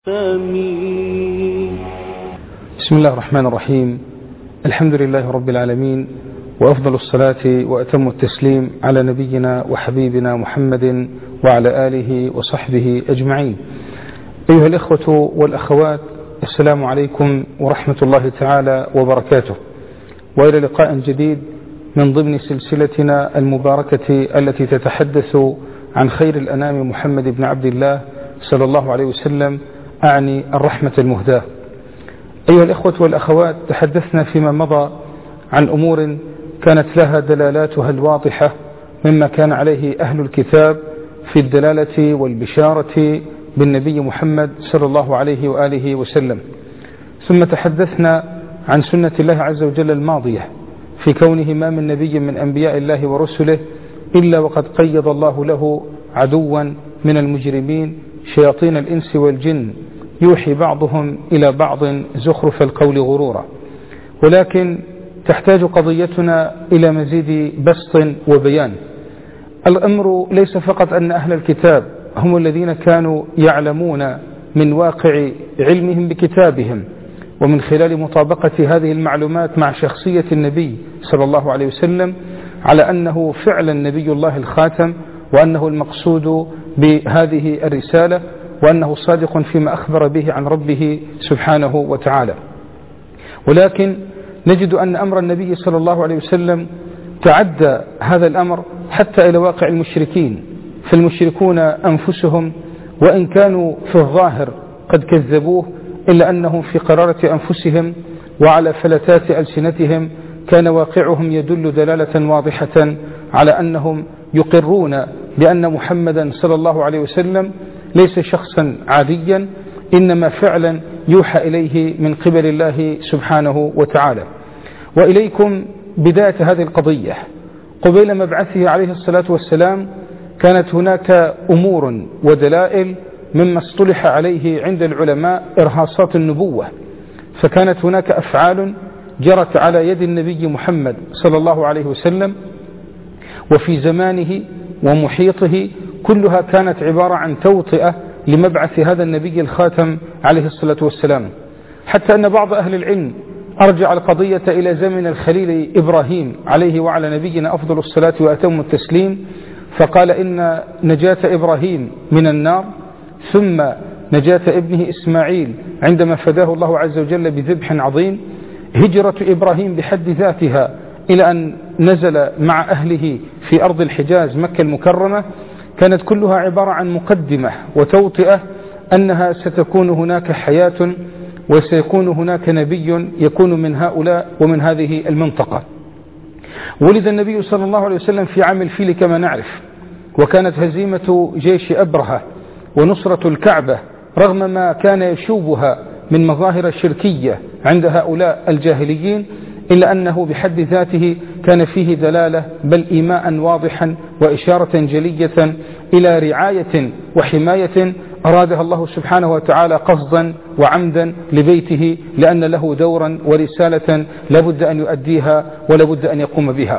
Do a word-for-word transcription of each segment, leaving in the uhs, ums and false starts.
بسم الله الرحمن الرحيم. الحمد لله رب العالمين، وأفضل الصلاة وأتم التسليم على نبينا وحبيبنا محمد وعلى آله وصحبه أجمعين. أيها الإخوة والأخوات، السلام عليكم ورحمة الله تعالى وبركاته، وإلى لقاء جديد من ضمن سلسلتنا المباركة التي تتحدث عن خير الأنام محمد بن عبد الله صلى الله عليه وسلم، أعني الرحمة المهداة. أيها الإخوة والأخوات، تحدثنا فيما مضى عن أمور كانت لها دلالاتها الواضحة مما كان عليه أهل الكتاب في الدلالة والبشارة بالنبي محمد صلى الله عليه وآله وسلم. ثم تحدثنا عن سنة الله عز وجل الماضية في كونه ما من نبي من أنبياء الله ورسله إلا وقد قيض الله له عدوا من المجرمين شياطين الإنس والجن يوحي بعضهم إلى بعض زخرف القول غرورا. ولكن تحتاج قضيتنا إلى مزيد بسط وبيان. الأمر ليس فقط أن أهل الكتاب هم الذين كانوا يعلمون من واقع علمهم بكتابهم ومن خلال مطابقة هذه المعلومات مع شخصية النبي صلى الله عليه وسلم على أنه فعلا نبي الله الخاتم، وأنه المقصود بهذه الرسالة، وأنه صادق فيما أخبر به عن ربه سبحانه وتعالى. ولكن نجد أن أمر النبي صلى الله عليه وسلم تعدى هذا الأمر حتى إلى واقع المشركين، فالمشركون أنفسهم وإن كانوا في الظاهر قد كذبوه إلا أنهم في قرارة أنفسهم وعلى فلتات ألسنتهم كان واقعهم يدل دلالة واضحة على أنهم يقرون بأن محمدا صلى الله عليه وسلم ليس شخصا عاديا، إنما فعلا يوحى إليه من قبل الله سبحانه وتعالى. وإليكم بداية هذه القضية. قبيل مبعثه عليه الصلاة والسلام كانت هناك أمور ودلائل مما اصطلح عليه عند العلماء إرهاصات النبوة، فكانت هناك أفعال جرت على يد النبي محمد صلى الله عليه وسلم وفي زمانه ومحيطه، كلها كانت عبارة عن توطئة لمبعث هذا النبي الخاتم عليه الصلاة والسلام، حتى أن بعض أهل العلم أرجع القضية إلى زمن الخليل إبراهيم عليه وعلى نبينا أفضل الصلاة وأتم التسليم، فقال إن نجاة إبراهيم من النار ثم نجاة ابنه إسماعيل عندما فداه الله عز وجل بذبح عظيم، هجرة إبراهيم بحد ذاتها إلى أن نزل مع أهله في أرض الحجاز مكة المكرمة كانت كلها عبارة عن مقدمة وتوطئة أنها ستكون هناك حياة وسيكون هناك نبي يكون من هؤلاء ومن هذه المنطقة. ولد النبي صلى الله عليه وسلم في عام الفيل كما نعرف، وكانت هزيمة جيش أبرهة ونصرة الكعبة رغم ما كان يشوبها من مظاهر شركية عند هؤلاء الجاهليين، إلا أنه بحد ذاته كان فيه دلالة بل إيماء واضحا وإشارة جلية إلى رعاية وحماية أرادها الله سبحانه وتعالى قصدا وعمدا لبيته، لأن له دورا ورسالة لابد أن يؤديها ولابد أن يقوم بها.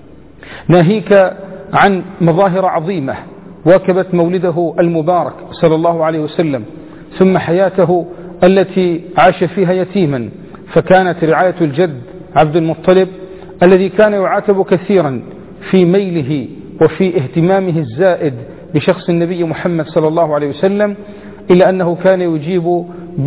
ناهيك عن مظاهر عظيمة واكبت مولده المبارك صلى الله عليه وسلم، ثم حياته التي عاش فيها يتيما، فكانت رعاية الجد عبد المطلب الذي كان يعاتب كثيرا في ميله وفي اهتمامه الزائد بشخص النبي محمد صلى الله عليه وسلم، إلا أنه كان يجيب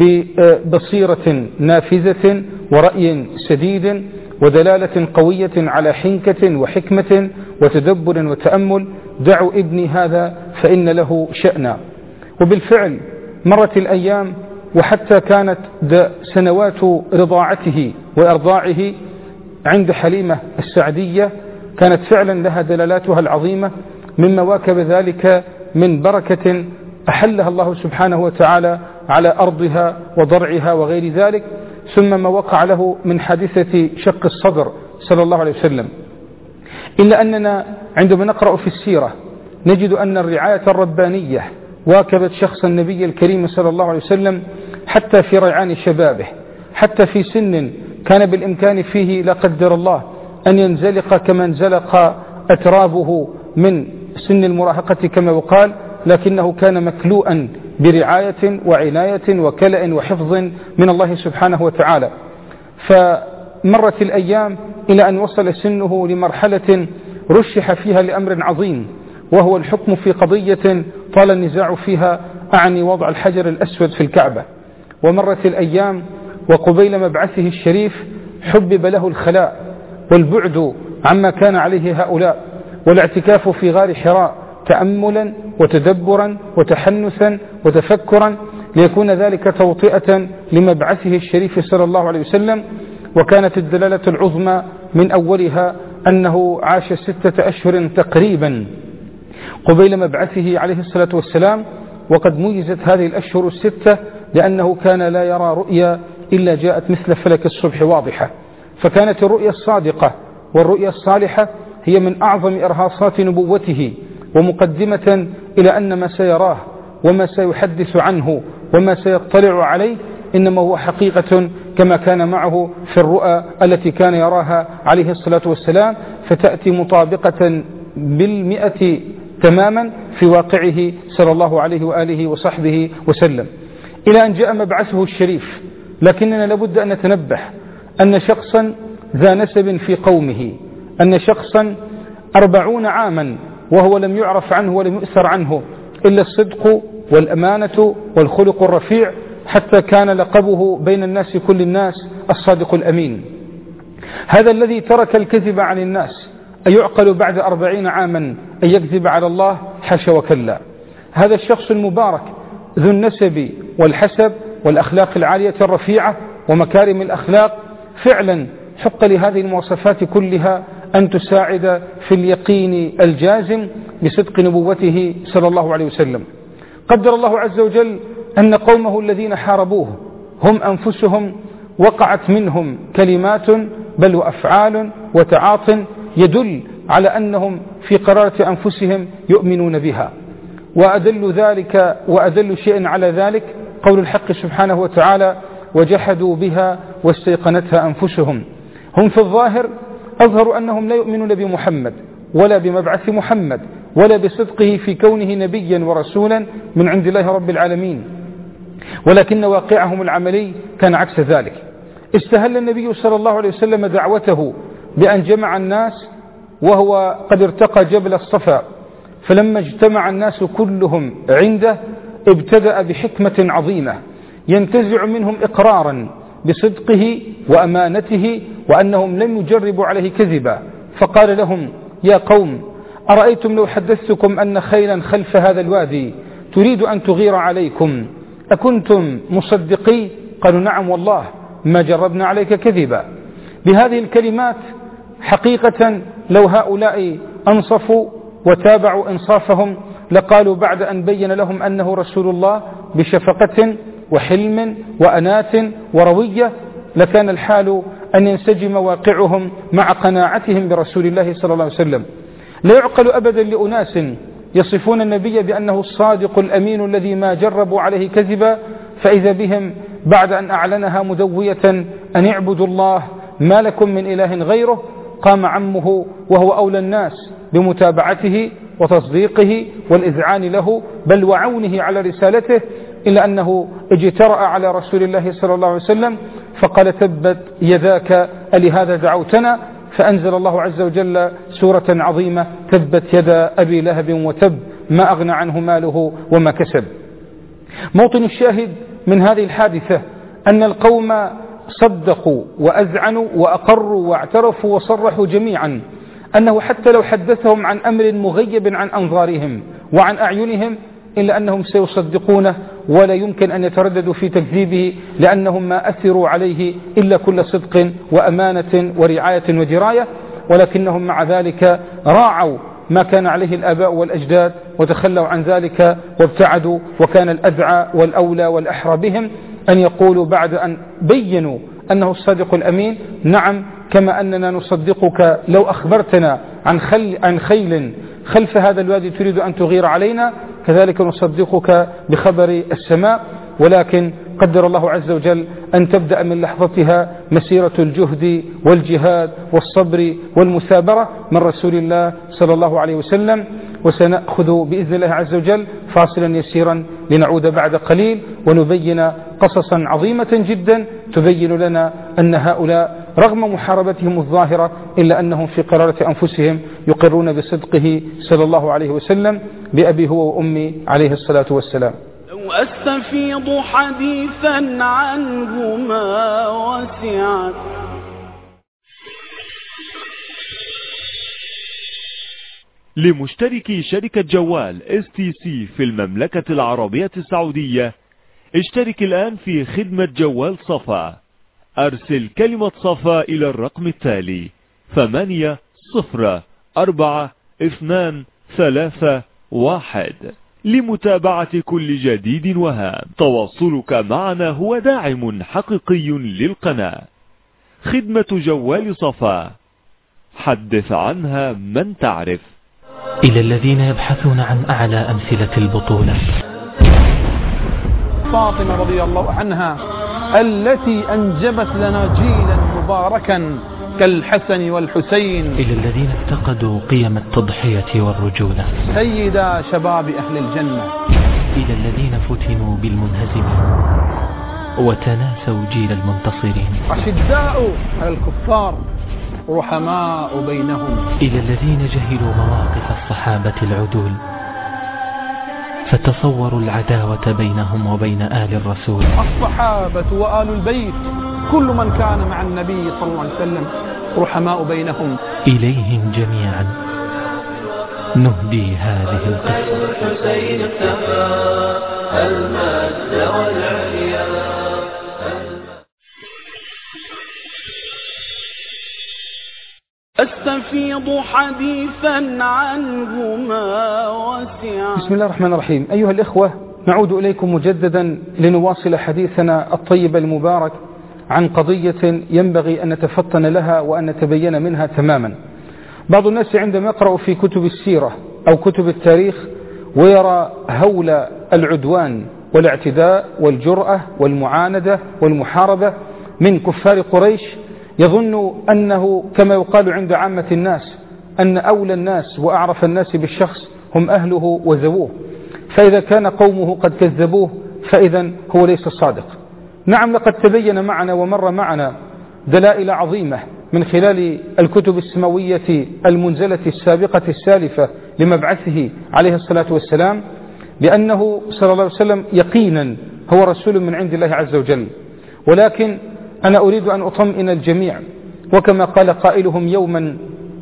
ببصيرة نافذة ورأي سديد ودلالة قوية على حنكة وحكمة وتدبر وتأمل. دعوا ابني هذا فإن له شأنا. وبالفعل مرت الأيام، وحتى كانت سنوات رضاعته وإرضاعه عند حليمة السعدية كانت فعلا لها دلالاتها العظيمة، مما واكب ذلك من بركة أحلها الله سبحانه وتعالى على أرضها وضرعها وغير ذلك، ثم ما وقع له من حادثة شق الصدر صلى الله عليه وسلم. إلا أننا عندما نقرأ في السيرة نجد أن الرعاية الربانية واكبت شخص النبي الكريم صلى الله عليه وسلم حتى في ريعان شبابه، حتى في سن كان بالإمكان فيه لا قدر الله أن ينزلق كما انزلق أترابه من سن المراهقة كما وقال، لكنه كان مكلوءا برعاية وعناية وكلأ وحفظ من الله سبحانه وتعالى. فمرت الأيام إلى أن وصل سنه لمرحلة رشح فيها لأمر عظيم، وهو الحكم في قضية طال النزاع فيها، أعني وضع الحجر الأسود في الكعبة. ومرت الأيام وقبيل مبعثه الشريف حبب له الخلاء والبعد عما كان عليه هؤلاء، والاعتكاف في غار حراء تأملا وتدبرا وتحنثا وتفكرا، ليكون ذلك توطئة لمبعثه الشريف صلى الله عليه وسلم. وكانت الدلالة العظمى من أولها أنه عاش ستة أشهر تقريبا قبيل مبعثه عليه الصلاة والسلام، وقد ميزت هذه الأشهر الستة لأنه كان لا يرى رؤيا إلا جاءت مثل فلك الصبح واضحة. فكانت الرؤيا الصادقة والرؤيا الصالحة هي من أعظم إرهاصات نبوته، ومقدمة إلى أن ما سيراه وما سيحدث عنه وما سيطلع عليه إنما هو حقيقة كما كان معه في الرؤى التي كان يراها عليه الصلاة والسلام، فتأتي مطابقة بالمئة تماما في واقعه صلى الله عليه وآله وصحبه وسلم، إلى أن جاء مبعثه الشريف. لكننا لابد أن نتنبه أن شخصا ذا نسب في قومه، أن شخصا أربعون عاما وهو لم يعرف عنه ولم يؤثر عنه إلا الصدق والأمانة والخلق الرفيع، حتى كان لقبه بين الناس كل الناس الصادق الأمين. هذا الذي ترك الكذب عن الناس أيعقل بعد أربعين عاما أن يكذب على الله؟ حاشا وكلا. هذا الشخص المبارك ذو النسب والحسب والأخلاق العالية الرفيعة ومكارم الأخلاق فعلا حق لهذه المواصفات كلها أن تساعد في اليقين الجازم بصدق نبوته صلى الله عليه وسلم. قدر الله عز وجل أن قومه الذين حاربوه هم أنفسهم وقعت منهم كلمات بل وأفعال وتعاط يدل على أنهم في قرارة أنفسهم يؤمنون بها. وأدل ذلك وأدل شيء على ذلك قول الحق سبحانه وتعالى: وجحدوا بها واستيقنتها أنفسهم. هم في الظاهر أظهروا أنهم لا يؤمنون بمحمد ولا بمبعث محمد ولا بصدقه في كونه نبيا ورسولا من عند الله رب العالمين، ولكن واقعهم العملي كان عكس ذلك. استهل النبي صلى الله عليه وسلم دعوته بأن جمع الناس وهو قد ارتقى جبل الصفا، فلما اجتمع الناس كلهم عنده ابتدأ بحكمة عظيمة ينتزع منهم إقرارا بصدقه وأمانته وأنهم لم يجربوا عليه كذبا، فقال لهم: يا قوم، أرأيتم لو حدثتكم أن خيلا خلف هذا الوادي تريد أن تغير عليكم أكنتم مصدقي؟ قالوا: نعم والله ما جربنا عليك كذبا. بهذه الكلمات حقيقة لو هؤلاء أنصفوا وتابعوا إنصافهم لقالوا بعد أن بين لهم أنه رسول الله بشفقة وحلم وأناة وروية لكان الحال أن ينسجم واقعهم مع قناعتهم برسول الله صلى الله عليه وسلم. لا يعقل أبدا لأناس يصفون النبي بأنه الصادق الأمين الذي ما جربوا عليه كذبا، فإذا بهم بعد أن أعلنها مدوية أن اعبدوا الله ما لكم من إله غيره قام عمه وهو أولى الناس بمتابعته وتصديقه والإذعان له بل وعونه على رسالته، إلا أنه اجترأ على رسول الله صلى الله عليه وسلم فقال: تبت يداك ألهذا دعوتنا؟ فأنزل الله عز وجل سورة عظيمة: تبت يدا أبي لهب وتب ما أغنى عنه ماله وما كسب. موطن الشاهد من هذه الحادثة أن القوم صدقوا وأذعنوا وأقروا واعترفوا وصرحوا جميعا أنه حتى لو حدثهم عن أمر مغيب عن أنظارهم وعن أعينهم إلا أنهم سيصدقونه ولا يمكن أن يترددوا في تكذيبه، لأنهم ما أثروا عليه إلا كل صدق وأمانة ورعاية ودراية، ولكنهم مع ذلك راعوا ما كان عليه الآباء والأجداد وتخلوا عن ذلك وابتعدوا، وكان الأدعى والأولى والأحرى بهم أن يقولوا بعد أن بينوا أنه الصادق الأمين: نعم، كما أننا نصدقك لو أخبرتنا عن, خل عن خيل خلف هذا الوادي تريد أن تغير علينا كذلك نصدقك بخبر السماء. ولكن قدر الله عز وجل أن تبدأ من لحظتها مسيرة الجهد والجهاد والصبر والمثابرة من رسول الله صلى الله عليه وسلم. وسنأخذ بإذن الله عز وجل فاصلا يسيرا لنعود بعد قليل ونبين قصصا عظيمة جدا تبين لنا أن هؤلاء رغم محاربتهم الظاهرة إلا أنهم في قرارة أنفسهم يقرون بصدقه صلى الله عليه وسلم بأبي هو وأمي عليه الصلاة والسلام. لو أستفيض حديثا عنهما وسعت لمشتركي شركة جوال اس تي سي في المملكة العربية السعودية، اشترك الآن في خدمة جوال صفا. أرسل كلمة صفا إلى الرقم التالي ثمانية صفر أربعة اثنان ثلاثة واحد لمتابعة كل جديد وهام. تواصلك معنا هو داعم حقيقي للقناة. خدمة جوال صفا، حدث عنها من تعرف. إلى الذين يبحثون عن أعلى أمثلة البطولة، فاطمة رضي الله عنها التي أنجبت لنا جيلا مباركا كالحسن والحسين. إلى الذين افتقدوا قيم التضحية والرجولة، سيدا شباب أهل الجنة. إلى الذين فتنوا بالمنهزمين وتناسوا جيل المنتصرين. أشداء على الكفار رحماء بينهم. إلى الذين جهلوا مواقف الصحابة العدول فتصوروا العداوة بينهم وبين آل الرسول. الصحابة وآل البيت كل من كان مع النبي صلى الله عليه وسلم رحماء بينهم. إليهم جميعا نهدي هذه القصة. الحسين اكتفى المجد والعليا. أستفيض حديثا عنهما وسعا. بسم الله الرحمن الرحيم. أيها الإخوة، نعود إليكم مجددا لنواصل حديثنا الطيب المبارك عن قضية ينبغي أن نتفطن لها وأن نتبين منها تماما. بعض الناس عندما يقرأ في كتب السيرة أو كتب التاريخ ويرى هول العدوان والاعتداء والجرأة والمعاندة والمحاربة من كفار قريش يظن أنه كما يقال عند عامة الناس أن أولى الناس وأعرف الناس بالشخص هم أهله وزووه، فإذا كان قومه قد كذبوه فإذا هو ليس الصادق. نعم، لقد تبين معنا ومر معنا دلائل عظيمة من خلال الكتب السماوية المنزلة السابقة السالفة لمبعثه عليه الصلاة والسلام بأنه صلى الله عليه وسلم يقينا هو رسول من عند الله عز وجل. ولكن أنا أريد أن أطمئن الجميع، وكما قال قائلهم يوما: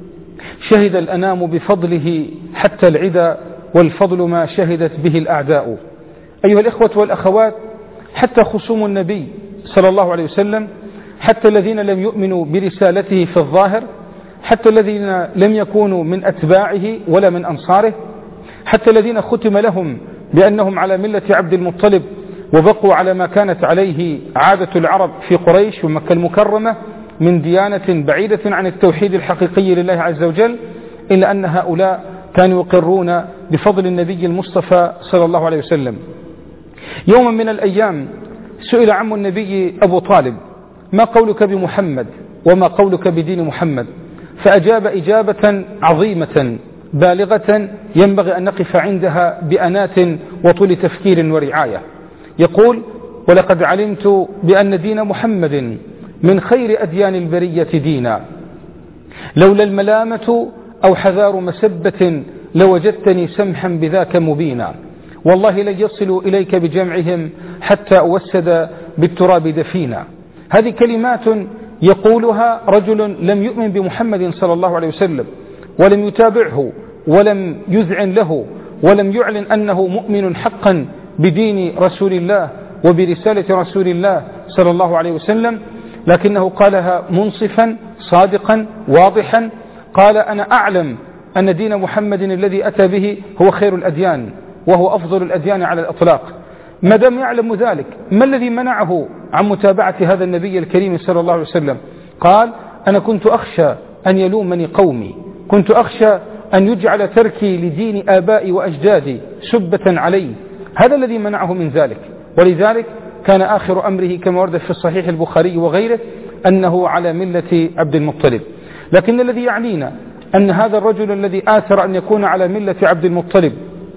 شهد الأنام بفضله حتى العدا، والفضل ما شهدت به الأعداء. أيها الإخوة والأخوات، حتى خصوم النبي صلى الله عليه وسلم، حتى الذين لم يؤمنوا برسالته في الظاهر، حتى الذين لم يكونوا من أتباعه ولا من أنصاره، حتى الذين ختم لهم بأنهم على ملة عبد المطلب وبقوا على ما كانت عليه عادة العرب في قريش ومكة المكرمة من ديانة بعيدة عن التوحيد الحقيقي لله عز وجل، إلا أن هؤلاء كانوا يقرون بفضل النبي المصطفى صلى الله عليه وسلم. يوما من الأيام سئل عم النبي أبو طالب: ما قولك بمحمد وما قولك بدين محمد؟ فأجاب إجابة عظيمة بالغة ينبغي أن نقف عندها بأنات وطول تفكير ورعاية. يقول: ولقد علمت بأن دين محمد من خير أديان البرية دينا، لولا الملامة أو حذار مسبة لوجدتني سمحا بذاك مبينا، والله لن يصلوا إليك بجمعهم حتى أوسد بالتراب دفينا. هذه كلمات يقولها رجل لم يؤمن بمحمد صلى الله عليه وسلم ولم يتابعه ولم يذعن له ولم يعلن أنه مؤمن حقا بدين رسول الله وبرسالة رسول الله صلى الله عليه وسلم، لكنه قالها منصفا صادقا واضحا. قال: أنا أعلم أن دين محمد الذي أتى به هو خير الأديان وهو أفضل الأديان على الأطلاق. ما دام يعلم ذلك، ما الذي منعه عن متابعة هذا النبي الكريم صلى الله عليه وسلم؟ قال: أنا كنت أخشى أن يلومني قومي، كنت أخشى أن يجعل تركي لدين آبائي وأجدادي سبة علي، هذا الذي منعه من ذلك. ولذلك كان آخر أمره كما ورد في الصحيح البخاري وغيره أنه على ملة عبد المطلب. لكن الذي يعنينا أن هذا الرجل الذي آثر أن يكون على ملة عبد المطلب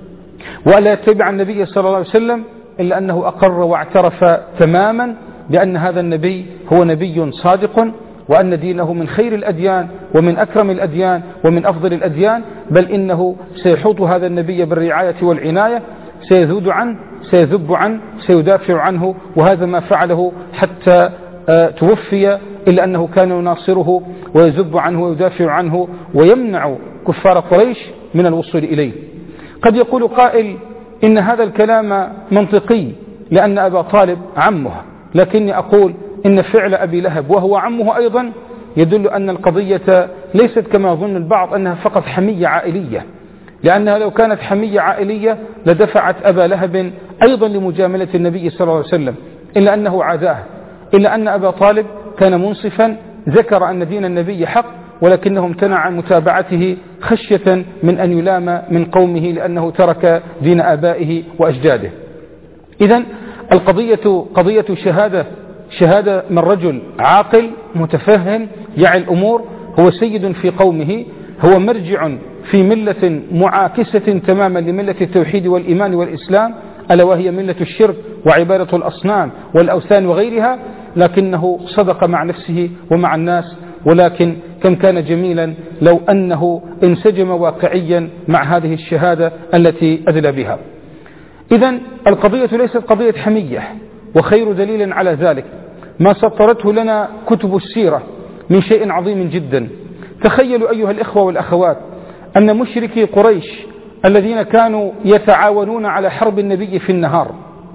ولا يتبع النبي صلى الله عليه وسلم إلا أنه أقر واعترف تماما بأن هذا النبي هو نبي صادق، وأن دينه من خير الأديان ومن أكرم الأديان ومن أفضل الأديان، بل إنه سيحوط هذا النبي بالرعاية والعناية، سيذود عنه، سيذب عنه، سيدافع عنه، وهذا ما فعله حتى توفي، إلا أنه كان يناصره ويذب عنه ويدافع عنه ويمنع كفار قريش من الوصول إليه. قد يقول قائل إن هذا الكلام منطقي لأن أبا طالب عمه، لكني أقول إن فعل أبي لهب وهو عمه أيضا يدل أن القضية ليست كما ظن البعض أنها فقط حمية عائلية، لأنها لو كانت حمية عائلية لدفعت أبا لهب أيضا لمجاملة النبي صلى الله عليه وسلم، إلا أنه عاداه، إلا أن أبا طالب كان منصفا، ذكر أن دين النبي حق، ولكنه امتنع عن متابعته خشية من أن يلام من قومه لأنه ترك دين آبائه وأجداده. إذن القضية قضية شهادة شهادة من رجل عاقل متفهم يعي الأمور، هو سيد في قومه، هو مرجع في ملة معاكسة تماما لملة التوحيد والإيمان والإسلام، ألا وهي ملة الشرك وعبادة الأصنام والأوثان وغيرها، لكنه صدق مع نفسه ومع الناس. ولكن كم كان جميلا لو أنه انسجم واقعيا مع هذه الشهادة التي أدلى بها. إذن القضية ليست قضية حمية، وخير دليل على ذلك ما سطرته لنا كتب السيرة من شيء عظيم جدا. تخيلوا أيها الإخوة والأخوات أن مشركي قريش الذين كانوا يتعاونون على حرب النبي في النهار،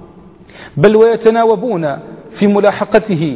بل ويتناوبون في ملاحقته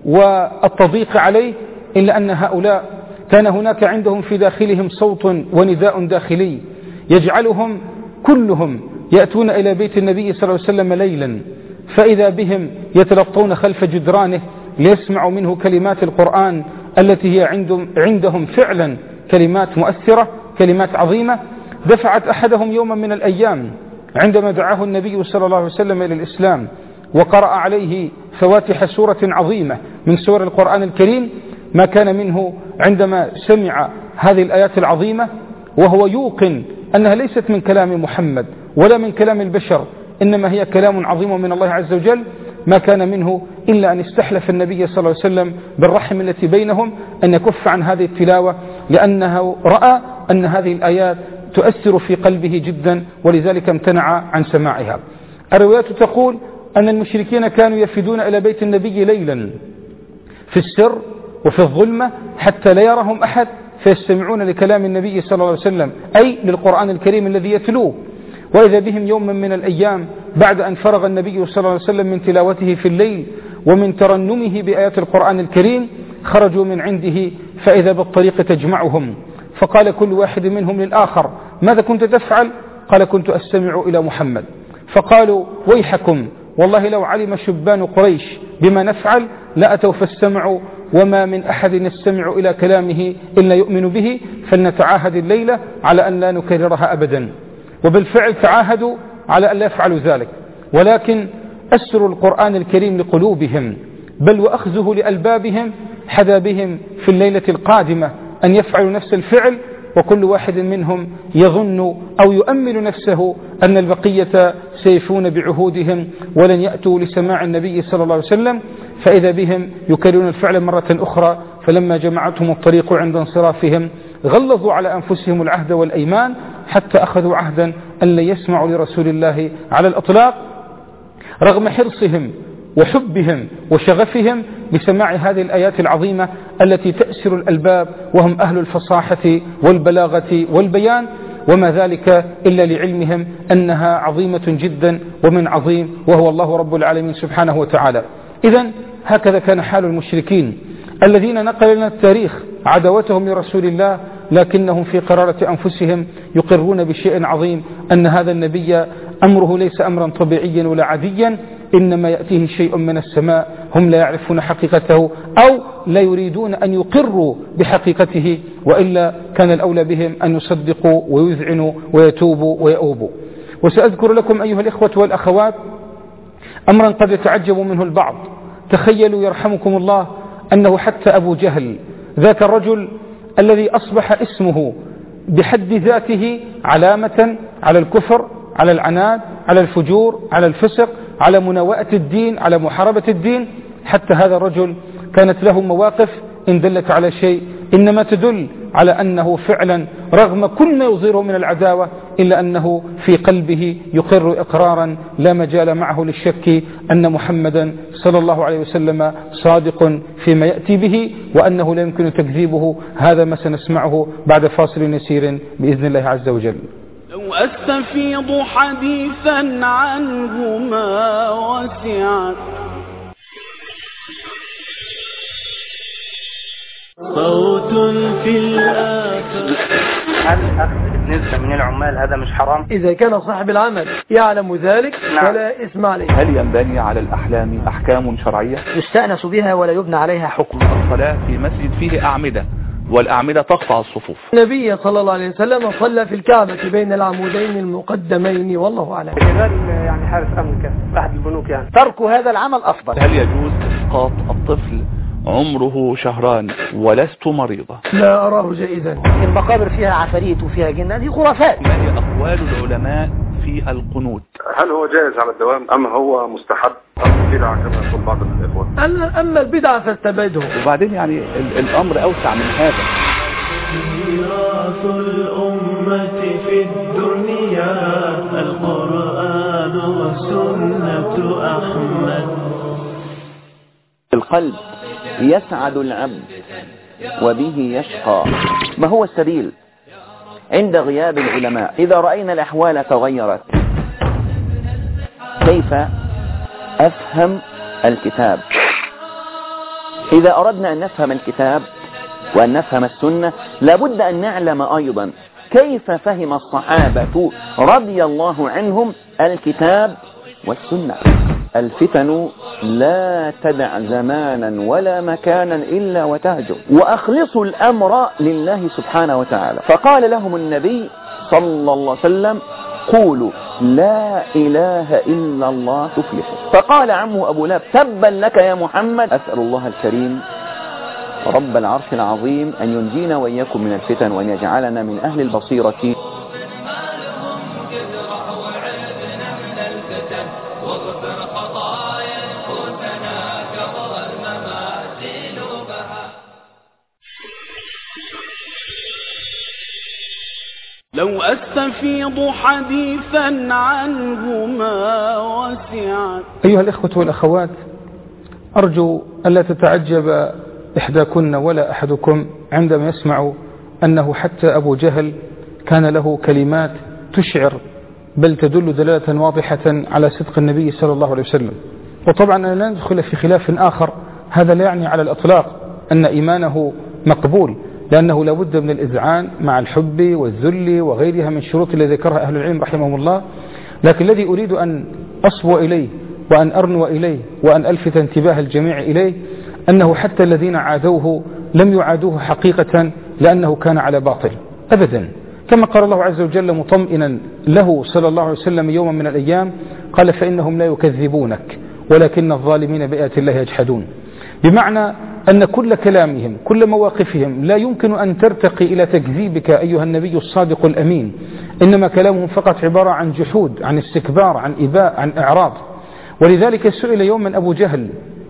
والتضييق عليه، إلا أن هؤلاء كان هناك عندهم في داخلهم صوت ونداء داخلي يجعلهم كلهم يأتون إلى بيت النبي صلى الله عليه وسلم ليلا، فإذا بهم يتلطون خلف جدرانه ليسمعوا منه كلمات القرآن التي هي عندهم, عندهم فعلا كلمات مؤثرة، كلمات عظيمة. دفعت أحدهم يوما من الأيام عندما دعاه النبي صلى الله عليه وسلم إلى الإسلام وقرأ عليه فواتح سورة عظيمة من سور القرآن الكريم، ما كان منه عندما سمع هذه الآيات العظيمة وهو يوقن أنها ليست من كلام محمد ولا من كلام البشر، إنما هي كلام عظيم من الله عز وجل، ما كان منه إلا أن استحلف النبي صلى الله عليه وسلم بالرحم التي بينهم أن يكف عن هذه التلاوة، لأنه رأى أن هذه الآيات تؤثر في قلبه جدا، ولذلك امتنع عن سماعها. الروايات تقول أن المشركين كانوا يفدون إلى بيت النبي ليلا في السر وفي الظلمة حتى لا يراهم أحد، فيستمعون لكلام النبي صلى الله عليه وسلم، أي للقرآن الكريم الذي يتلوه. وإذا بهم يوما من الأيام بعد أن فرغ النبي صلى الله عليه وسلم من تلاوته في الليل ومن ترنمه بآيات القرآن الكريم، خرجوا من عنده فإذا بالطريق تجمعهم، فقال كل واحد منهم للآخر: ماذا كنت تفعل؟ قال: كنت أستمع إلى محمد. فقالوا: ويحكم، والله لو علم شبان قريش بما نفعل لأتوا فاستمعوا، وما من أحد يستمع إلى كلامه إلا يؤمن به، فلنتعاهد الليلة على أن لا نكررها أبدا. وبالفعل تعاهدوا على أن لا يفعلوا ذلك، ولكن أسر القرآن الكريم لقلوبهم بل وأخذه لألبابهم حدا بهم في الليلة القادمة أن يفعلوا نفس الفعل، وكل واحد منهم يظن أو يؤمل نفسه أن البقية سيفون بعهودهم ولن يأتوا لسماع النبي صلى الله عليه وسلم، فإذا بهم يكررون الفعل مرة أخرى. فلما جمعتهم الطريق عند انصرافهم غلظوا على أنفسهم العهد والأيمان حتى أخذوا عهدا أن لا يسمعوا لرسول الله على الأطلاق، رغم حرصهم وحبهم وشغفهم بسماع هذه الآيات العظيمة التي تأسر الألباب، وهم أهل الفصاحة والبلاغة والبيان، وما ذلك إلا لعلمهم أنها عظيمة جدا ومن عظيم وهو الله رب العالمين سبحانه وتعالى. إذن هكذا كان حال المشركين الذين نقل لنا التاريخ عداوتهم لرسول الله، لكنهم في قرارة أنفسهم يقرون بشيء عظيم، أن هذا النبي أمره ليس أمرا طبيعيا ولا عاديا، إنما يأتيه شيء من السماء هم لا يعرفون حقيقته أو لا يريدون أن يقروا بحقيقته، وإلا كان الأولى بهم أن يصدقوا ويذعنوا ويتوبوا ويؤوبوا. وسأذكر لكم أيها الإخوة والأخوات أمرا قد يتعجب منه البعض. تخيلوا يرحمكم الله أنه حتى أبو جهل، ذاك الرجل الذي أصبح اسمه بحد ذاته علامة على الكفر، على العناد، على الفجور، على الفسق، على مناوئة الدين، على محاربة الدين. حتى هذا الرجل كانت له مواقف إن دلت على شيء إنما تدل على أنه فعلا رغم كل ما يظهره من العداوة إلا أنه في قلبه يقر إقرارا لا مجال معه للشك أن محمدا صلى الله عليه وسلم صادق فيما يأتي به وأنه لا يمكن تكذيبه. هذا ما سنسمعه بعد فاصل يسير بإذن الله عز وجل. لو أستفيض حديثا عنه ما وسعت صوت في الآفاق. هل أخذ نسبة من العمال هذا مش حرام؟ إذا كان صاحب العمل يعلم ذلك نعم. فلا إثم عليه. هل ينبني على الأحلام أحكام شرعية؟ يستأنس بها ولا يبنى عليها حكم. الصلاة في مسجد فيه أعمدة والأعمدة تقطع الصفوف. النبي صلى الله عليه وسلم صلى في الكعبة بين العمودين المقدمين والله أعلم. يعني حارس أمن كان أحد البنوك يعني ترك هذا العمل أفضل. هل يجوز إسقاط الطفل عمره شهران ولست مريضة؟ لا أراه جائزا. المقابر فيها عفاريت وفيها جن، هذه خرافات. ما هي أقوال العلماء في القنوت؟ هل هو جائز على الدوام أم هو مستحب أم بدعة كما يقول بعض الإخوة؟ أما البدعة فاستبعده. وبعدين يعني الأمر أوسع من هذا. ميراث الأمة في الدنيا القرآن والسنة أحمد. القلب يسعد العبد وبه يشقى. ما هو السبيل عند غياب العلماء؟ إذا رأينا الأحوال تغيرت كيف أفهم الكتاب؟ إذا أردنا أن نفهم الكتاب وأن نفهم السنة لابد أن نعلم أيضا كيف فهم الصحابة رضي الله عنهم الكتاب والسنة. الفتن لا تدع زمانا ولا مكانا إلا وتهجر. وأخلصوا الأمر لله سبحانه وتعالى. فقال لهم النبي صلى الله عليه وسلم قولوا لا إله إلا الله تفلحوا. فقال عمه أبو لهب تبا لك يا محمد. أسأل الله الكريم رب العرش العظيم أن ينجينا وإياكم من الفتن وأن يجعلنا من أهل البصيرة. لو أستفيض حديثا عنه ما وسعت. أيها الإخوة والأخوات، أرجو ألا تتعجب إحداكن ولا أحدكم عندما يسمع أنه حتى أبو جهل كان له كلمات تشعر بل تدل دلالة واضحة على صدق النبي صلى الله عليه وسلم. وطبعا أنا لا ندخل في خلاف آخر، هذا لا يعني على الأطلاق أن إيمانه مقبول، لأنه لابد من الإذعان مع الحب والذل وغيرها من شروط التي ذكرها أهل العلم رحمهم الله. لكن الذي أريد أن أصبو إليه وأن أرنو إليه وأن ألفت انتباه الجميع إليه أنه حتى الذين عادوه لم يعادوه حقيقة لأنه كان على باطل أبدا، كما قال الله عز وجل مطمئنا له صلى الله عليه وسلم يوما من الأيام قال فإنهم لا يكذبونك ولكن الظالمين بآيات الله يجحدون. بمعنى أن كل كلامهم كل مواقفهم لا يمكن أن ترتقي إلى تكذيبك أيها النبي الصادق الأمين، إنما كلامهم فقط عبارة عن جحود، عن استكبار، عن إباء، عن إعراض. ولذلك سئل يوما أبو جهل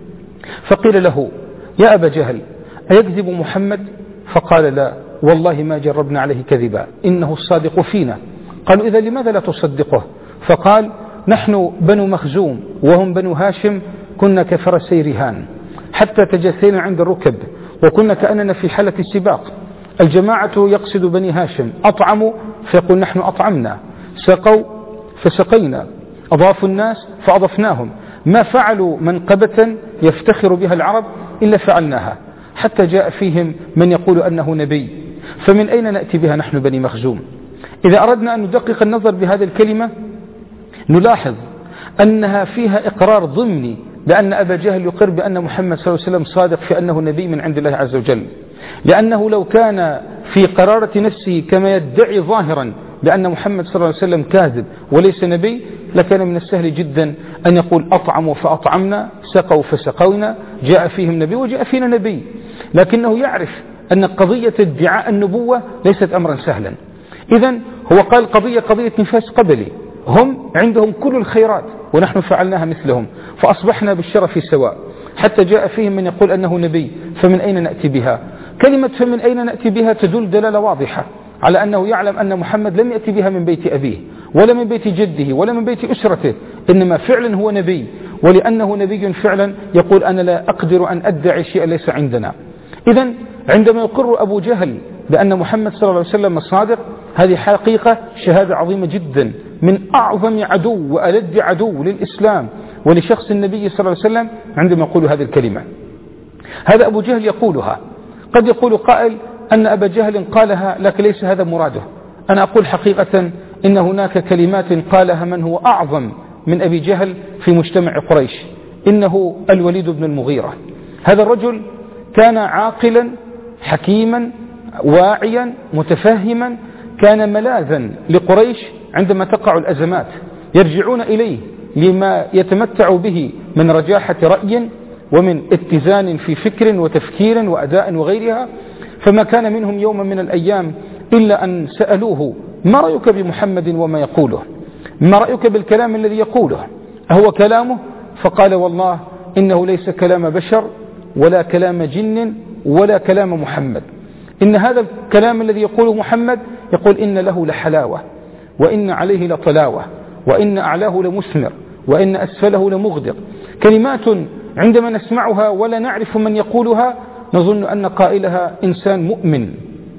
فقيل له يا أبا جهل أيكذب محمد؟ فقال لا والله ما جربنا عليه كذبا إنه الصادق فينا. قالوا إذا لماذا لا تصدقه؟ فقال نحن بنو مخزوم وهم بنو هاشم كنا كفرسي رهان حتى تجثينا عند الركب وكنا كأننا في حالة السباق. الجماعة يقصد بني هاشم أطعموا فيقول نحن أطعمنا، سقوا فسقينا، أضافوا الناس فأضفناهم، ما فعلوا منقبة يفتخر بها العرب إلا فعلناها، حتى جاء فيهم من يقول أنه نبي، فمن أين نأتي بها نحن بني مخزوم؟ إذا أردنا أن ندقق النظر بهذه الكلمة نلاحظ أنها فيها إقرار ضمني بأن أبا جهل يقر بأن محمد صلى الله عليه وسلم صادق في أنه نبي من عند الله عز وجل، لأنه لو كان في قرارة نفسه كما يدعي ظاهرا بأن محمد صلى الله عليه وسلم كاذب وليس نبي لكان من السهل جدا أن يقول أطعموا فأطعمنا، سقوا فسقونا، جاء فيهم نبي وجاء فينا نبي. لكنه يعرف أن قضية ادعاء النبوة ليست أمرا سهلا. إذن هو قال قضية قضية نفاس قبلي، هم عندهم كل الخيرات ونحن فعلناها مثلهم، فأصبحنا بالشرف سواء. حتى جاء فيهم من يقول أنه نبي، فمن أين نأتي بها؟ كلمة فمن أين نأتي بها تدل دلالة واضحة على أنه يعلم أن محمد لم يأتي بها من بيت أبيه ولا من بيت جده ولا من بيت أسرته، إنما فعلا هو نبي، ولأنه نبي فعلا يقول أنا لا أقدر أن أدعي شيئا ليس عندنا. إذن عندما يقر أبو جهل بأن محمد صلى الله عليه وسلم الصادق، هذه حقيقة شهادة عظيمة جدا من أعظم عدو وألد عدو للإسلام ولشخص النبي صلى الله عليه وسلم عندما يقول هذه الكلمة. هذا أبو جهل يقولها. قد يقول قائل أن أبا جهل قالها لكن ليس هذا مراده. أنا أقول حقيقة إن هناك كلمات قالها من هو أعظم من أبي جهل في مجتمع قريش، إنه الوليد بن المغيرة. هذا الرجل كان عاقلا حكيما واعيا متفهما، كان ملاذا لقريش عندما تقع الأزمات، يرجعون إليه لما يتمتع به من رجاحة رأي ومن اتزان في فكر وتفكير وأداء وغيرها. فما كان منهم يوما من الأيام إلا أن سألوه ما رأيك بمحمد وما يقوله؟ ما رأيك بالكلام الذي يقوله؟ أهو كلامه؟ فقال والله إنه ليس كلام بشر ولا كلام جن ولا كلام محمد، إن هذا الكلام الذي يقوله محمد يقول إن له لحلاوة وإن عليه لطلاوة وإن أعلاه لمثمر وإن أسفله لمغدق. كلمات عندما نسمعها ولا نعرف من يقولها نظن أن قائلها إنسان مؤمن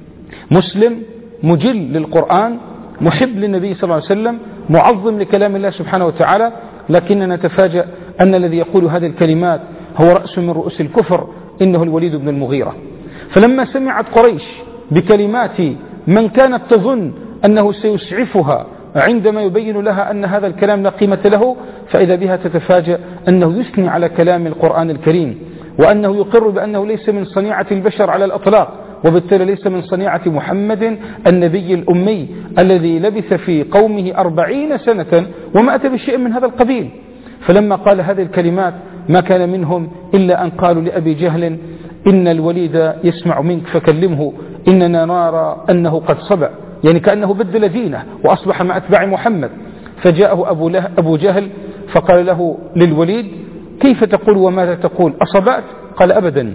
مسلم مجل للقرآن محب للنبي صلى الله عليه وسلم معظم لكلام الله سبحانه وتعالى، لكننا نتفاجأ أن الذي يقول هذه الكلمات هو رأس من رؤوس الكفر، إنه الوليد بن المغيرة. فلما سمعت قريش بكلمات من كانت تظن أنه سيسعفها عندما يبين لها أن هذا الكلام لا قيمة له، فإذا بها تتفاجأ أنه يثني على كلام القرآن الكريم، وأنه يقر بأنه ليس من صنيعة البشر على الأطلاق، وبالتالي ليس من صنيعة محمد النبي الأمي الذي لبث في قومه أربعين سنة وما أتى بشيء من هذا القبيل. فلما قال هذه الكلمات ما كان منهم إلا أن قالوا لأبي جهل إن الوليد يسمع منك فكلمه إننا نرى أنه قد صبأ، يعني كأنه بدل دينه وأصبح مع أتباع محمد. فجاءه أبو, له أبو جهل فقال له للوليد كيف تقول وماذا تقول؟ أصبأت؟ قال أبدا.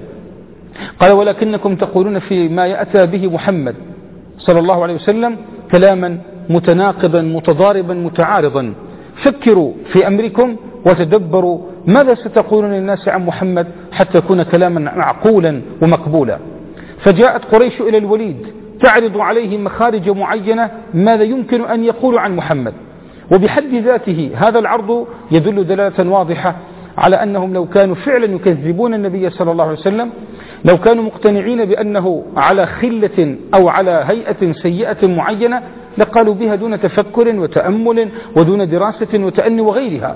قال ولكنكم تقولون في ما يأتى به محمد صلى الله عليه وسلم كلاما متناقضا متضاربا متعارضا، فكروا في أمركم وتدبروا ماذا ستقولون للناس عن محمد حتى يكون كلاما معقولا ومقبولا. فجاءت قريش إلى الوليد تعرض عليه مخارج معينة ماذا يمكن أن يقول عن محمد، وبحد ذاته هذا العرض يدل دلالة واضحة على أنهم لو كانوا فعلا يكذبون النبي صلى الله عليه وسلم، لو كانوا مقتنعين بأنه على خلة أو على هيئة سيئة معينة لقالوا بها دون تفكر وتأمل ودون دراسة وتأني وغيرها،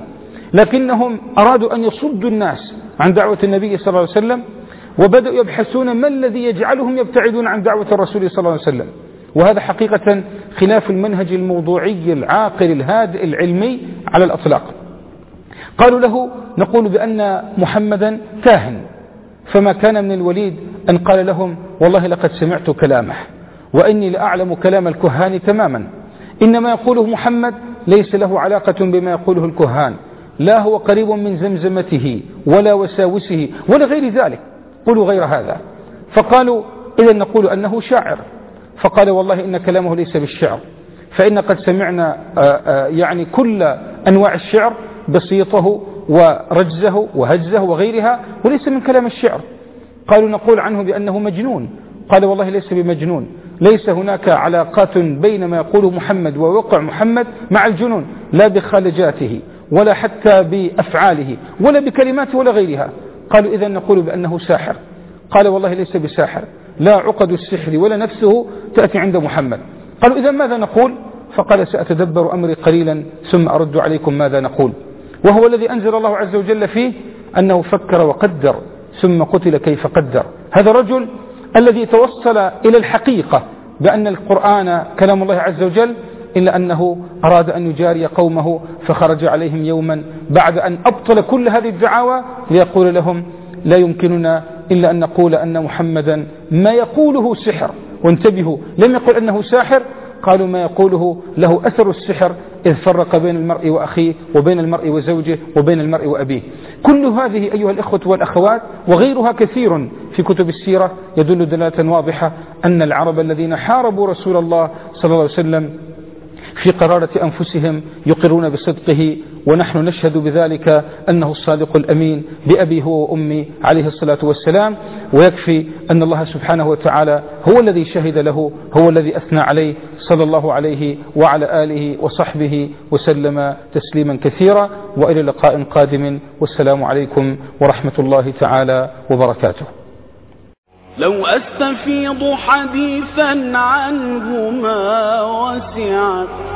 لكنهم أرادوا أن يصدوا الناس عن دعوة النبي صلى الله عليه وسلم، وبدأوا يبحثون ما الذي يجعلهم يبتعدون عن دعوة الرسول صلى الله عليه وسلم. وهذا حقيقة خلاف المنهج الموضوعي العاقل الهادئ العلمي على الأطلاق. قالوا له نقول بأن محمدا كاهن، فما كان من الوليد أن قال لهم والله لقد سمعت كلامه وإني لأعلم كلام الكهان تماما، إنما يقوله محمد ليس له علاقة بما يقوله الكهان، لا هو قريب من زمزمته ولا وساوسه ولا غير ذلك، قولوا غير هذا. فقالوا إذا نقول أنه شاعر. فقال والله إن كلامه ليس بالشعر، فإن قد سمعنا يعني كل أنواع الشعر بسيطه ورجزه وهجزه وغيرها وليس من كلام الشعر. قالوا نقول عنه بأنه مجنون. قال والله ليس بمجنون، ليس هناك علاقات بين ما يقوله محمد ووقع محمد مع الجنون، لا بخالجاته ولا حتى بأفعاله ولا بكلماته ولا غيرها. قالوا إذا نقول بأنه ساحر. قال والله ليس بساحر، لا عقد السحر ولا نفسه تأتي عند محمد. قالوا إذا ماذا نقول؟ فقال سأتدبر أمري قليلا ثم أرد عليكم ماذا نقول. وهو الذي أنزل الله عز وجل فيه أنه فكر وقدر ثم قتل كيف قدر. هذا الرجل الذي توصل إلى الحقيقة بأن القرآن كلام الله عز وجل، إلا أنه أراد أن يجاري قومه فخرج عليهم يوما بعد أن أبطل كل هذه الدعاوى ليقول لهم لا يمكننا إلا أن نقول أن محمدا ما يقوله سحر. وانتبهوا، لم يقل أنه ساحر، قالوا ما يقوله له أثر السحر، إذ فرق بين المرء وأخيه وبين المرء وزوجه وبين المرء وأبيه. كل هذه أيها الإخوة والأخوات وغيرها كثير في كتب السيرة يدل دلالة واضحة أن العرب الذين حاربوا رسول الله صلى الله عليه وسلم في قرارة أنفسهم يقرون بصدقه، ونحن نشهد بذلك أنه الصادق الأمين بأبي هو وأمي عليه الصلاة والسلام. ويكفي أن الله سبحانه وتعالى هو الذي شهد له، هو الذي أثنى عليه صلى الله عليه وعلى آله وصحبه وسلم تسليما كثيرا. وإلى لقاء قادم، والسلام عليكم ورحمة الله تعالى وبركاته. لو أستفيض حديثا عنه ما وسعت